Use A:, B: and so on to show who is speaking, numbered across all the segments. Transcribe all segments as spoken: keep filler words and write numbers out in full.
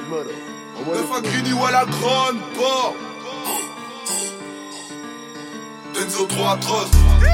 A: Neuf à Grigny ou à la grande porte. Denzo trop atroce.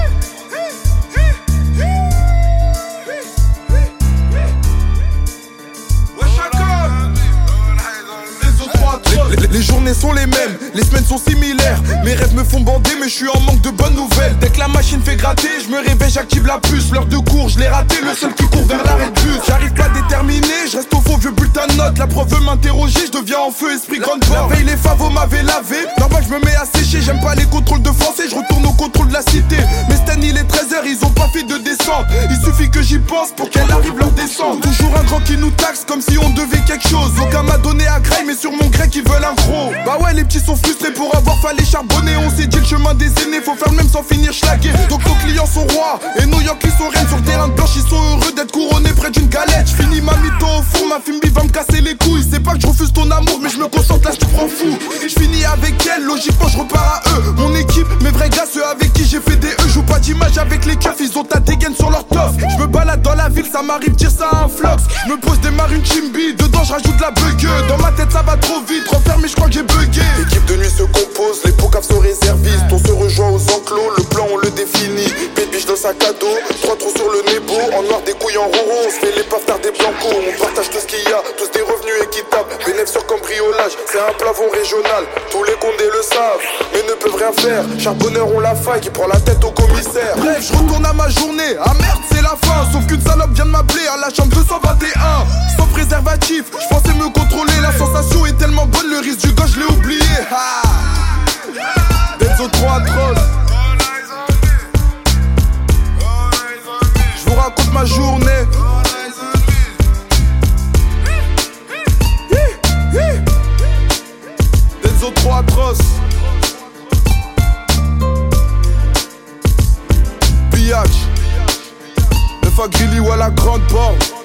A: Les, les journées sont les mêmes, les semaines sont similaires. Mes rêves me font bander mais je suis en manque de bonnes nouvelles. Dès que la machine fait gratter, je me réveille, j'active la puce. L'heure de cours, je l'ai raté, le seul qui court vers l'arrêt de bus. J'arrive pas déterminé, je reste au faux vieux bulletin de notes. La prof veut m'interroger, je deviens en feu esprit grande porte. La veille les favos m'avaient lavé, normal je me mets à sécher. J'aime pas les contrôles de français, je retourne au contrôle de la cité. Mais Stan il est treize heures, ils ont pas fait de descente. Il suffit que j'y pense pour qu'elle arrive leur descente. Toujours un grand qui nous taxe comme si on devait quelque chose. Aucun m'a donné à Grail mais sur mon grec ils veulent un gros. Bah ouais les petits sont frustrés pour avoir fallu charbonner. On s'est dit le chemin des aînés, faut faire le même sans finir schlagué. Donc nos clients sont rois et New York ils sont reines. Sur le terrain de planche ils sont heureux d'être couronnés près d'une galette. J'finis ma mytho au four, ma fimbi va me casser les couilles. C'est pas que je refuse ton amour mais je me concentre là, je te prends fou. J'finis avec elle, logiquement je repars à eux. Mon équipe, mes vrais gars, ceux avec qui j'ai fait des E. Joue pas d'image avec les keufs, ils ont ta dégaine sur leur tof. Je me balade dans la ville, ça m'arrive dire ça à un flox. Je me pose des marines chimbi, dedans je rajoute la bugue. Dans ma tête ça va trop vite, renfermé je crois que j'ai bugué. L'équipe de nuit se compose, les poucaves sont réservistes. On se rejoint aux enclos, le plan on le définit. Pébiche dans sac à dos, trois trous sur le nebo. En noir des couilles en roro, on se fait les paftards des blancos. On partage tout ce qu'il y a, tous des revenus équitables. Bénéfice sur cambriolage, c'est un plafond régional. Tous les condés le savent, mais ne peuvent rien faire. Charbonneur on la faille qui prend la tête au commissaire. Bref, je retourne à ma journée, ah merde c'est la fin. Sauf qu'une salope vient de m'appeler à la chambre deux cent vingt et un. Sans préservatif, je pensais me contrôler. La sensation est tellement bonne, le risque du gauche je l'ai oublié. Ha Denzo trop atroce. Je vous raconte ma journée. Denzo trop atroce. Pillage. Neuf à Grigny ou à la grande porte.